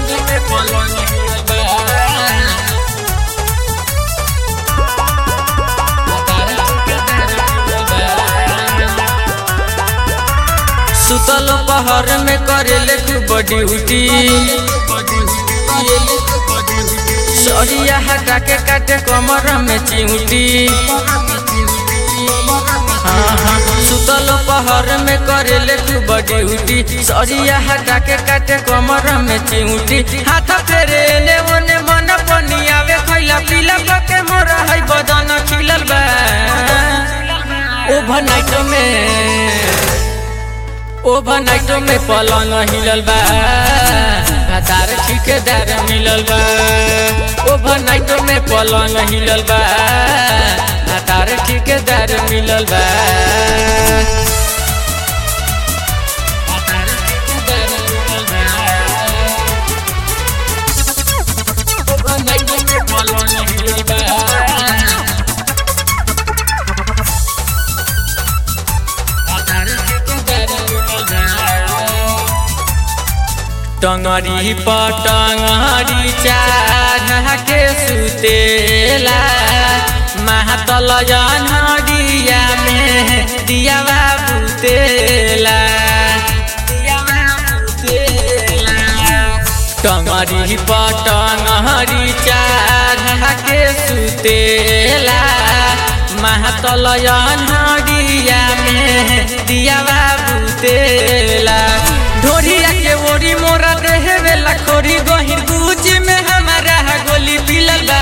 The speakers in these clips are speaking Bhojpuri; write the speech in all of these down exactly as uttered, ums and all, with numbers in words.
सुतल पहर में करेले खूब ड्यूटी सरिया हटा के काटे कमर में चिमटी। सुतल पहर में करेले खूब ड्यूटी सरिया हटा के काटे कमर में चिमटी। हाथ फेरे ने ओने मन पनियावे खैला पीला के मोर है बदन खिलल बा। ओवरनाइट में ओवरनाइट में पलंग हिलल बा भातार ठेकेदार मिलल बा। ओवरनाइट में पलंग हिलल बा भातार ठेकेदार मिलल बा। ओवरनाइट में पलंग हिलल बा टंगरी पटंगरी चाढ़ के सुतेला महातल जनहरिया में दिया बुतेला। टंगरी पटंगरी चाढ़ के सुतेला महातल जनहरिया में दिया बुतेला। ढोरिया के ओरी मोरा देहे लखोरी गहिर गुज में हमारा गोली पिलल बा।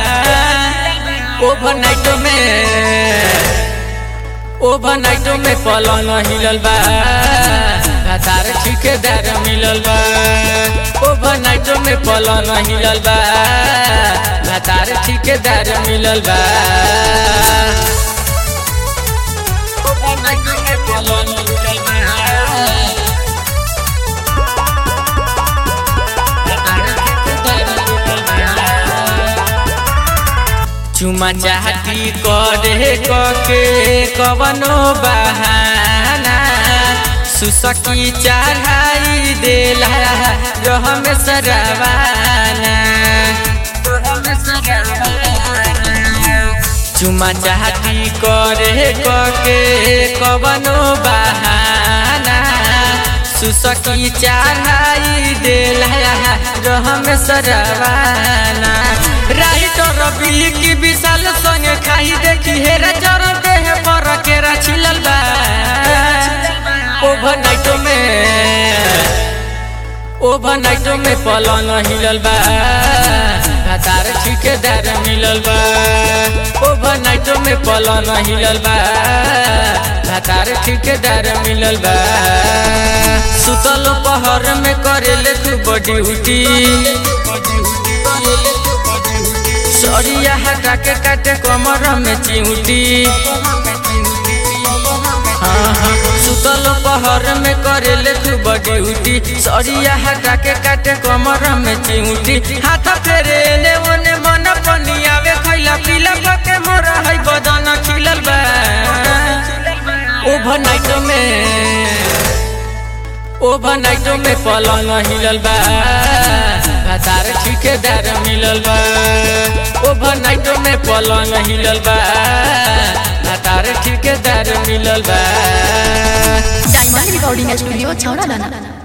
ओवरनाइट में ओवरनाइट में पलंग हिलल बा भातार ठेकेदार मिलल बा। ओवरनाइट में पलंग हिलल बा भातार ठेकेदार मिलल बा। ओवरनाइट में पलंग हिलल बा चुमा चाहती करे कके कवनो बहाना सुसकी चढ़ाई देला रहम सरवाना। चुमा चाहती करे कके कवनो बहाना सुसकी चढ़ाई देला रहम सरवाना। राइटर रवि की विशाल संग खाई देखी हेरा चरण देह पर केरा छिलल बा। ओवरनाइट में ओवरनाइट में पलंग हिलल बा भातार ठेकेदार मिलल बा। ओवरनाइट में पलंग हिलल बा भातार ठेकेदार मिलल बा। सुतल पहर में करेले खूब ड्यूटी सरिया हटा के काटे कमर में चिमटी। सुतल पहर में करेले खूब ड्यूटी सरिया हटा के काटे कमर में चिमटी। हाथ फेरे ने ओने मन पनियावे खैला पीला के मोर है बदन खिलल बा। ओवरनाइट में ओवरनाइट में पलंग हिलल बा भातार ठेकेदार मिलल बा। ओवरनाइट में पलंग हिलल बा भातार ठेकेदार मिलल बा। डायमंड रिकॉर्डिंग स्टूडियो छौड़ा दाना।